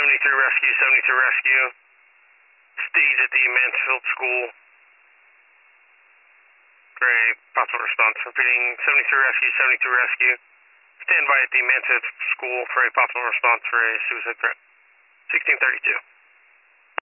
Rescue, 73 Rescue. Stage at the Mansfield School for a possible response. Repeating, 73 Rescue, 72 Rescue. Stand by at the Mansfield School for a possible response for a suicide threat. 1632.